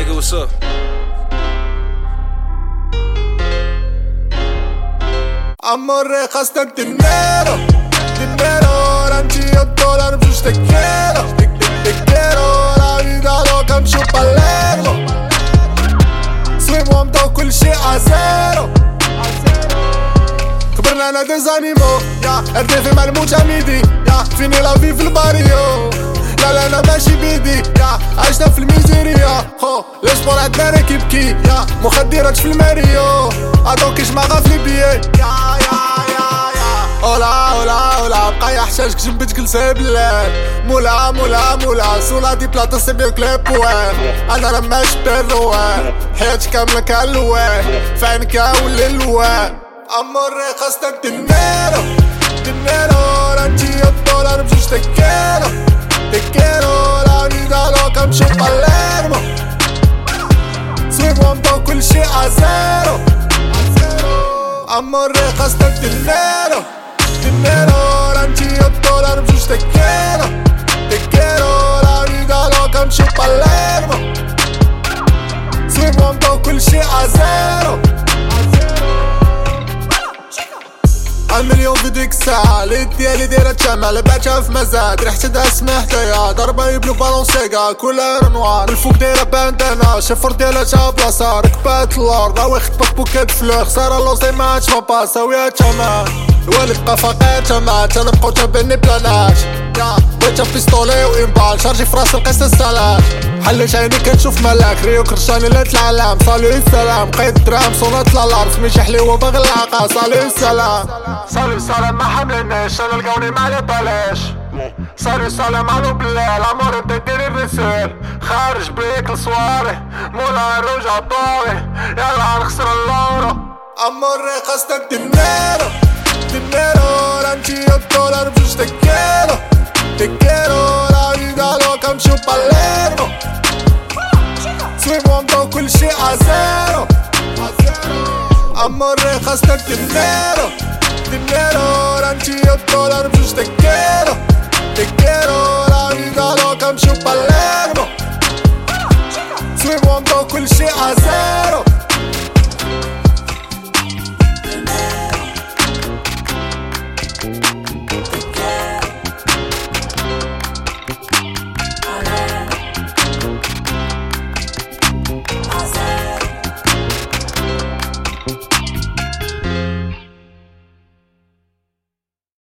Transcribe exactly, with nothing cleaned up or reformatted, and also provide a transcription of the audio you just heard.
nigga, what's up? Amor, dejaste dinero, dinero, ranchillo, dólar, pues te quiero, te, te, te quiero, la vida loca مشوبة ليرمو سويمو مضاو كل شي عزيرو كبرنا انا دي زانيمو يا رديفي ملموجة ميدي يا فيني لا في في الباريو لا لا انا ماشي بيدي يا عشنا في الميزيريا خو الاسبور عندنا راكب كي يا مخدرات في الماريو ادوك جماعة في ليبيا يا يا يا يا اولا اولا اولا بقى يحشاش جنبك جلسة بلاد مولا مولا مولا سولا دي بلاطة سي بيو كليب وين انا لما شبه الروان حياتي كاملة كالوان فعينك ولي الوان Amor, dejaste dinero, dinero, ranchillo, dólar, pues te quiero, te quiero, la vida loca مشوبة ليرمو سويمو مضاو كل شي عزيرو Amor, dejaste dinero, dinero, ranchillo, dólar, pues te quiero, te quiero, la vida loca مشوبة ليرمو سويمو مضاو كل شي عزيرو المليون في ديك الساعة اليد ديالي دايرة تشمع بعتها في مزاد ريحتها سمحتها ضربة يبلو بالونسيكا كولار نوار الفوق دايرة باندانا شفر ديالها تا بلاصة ركبات الارض راوي خطبك بوكيت فلوغ خسارة لوصي ماتش ما باس ويا تمام الوالد بقى فقير تمام تنبقو تابعني بلانات بغيتها بيستولي وإمبال شارجي في راس القيس السلام حليت عيني كنشوف ملاك ريو كرشاني لات العالم صالي السلام قيد درام صونات لالار سميتي حليوة باغي العاقة صالي السلام صالي السلام ما حملناش انا لقاوني ما بلاش صالي السلام علو بالليل امور بدا ديري الرسال خارج بيك لصواري مولا الروجة طاوي يلا نخسر اللورو Amor, dejaste dinero, dinero, ranchillo, dólar, pues te quiero, te quiero, la vida loca مشوبة ليرمو سويمو مضاو كل شي عزيرو Amor, dejaste dinero, dinero, ranchillo, dólar, pues te quiero, te quiero, la vida loca مشوبة ليرمو سويمو مضاو كل شي عزيرو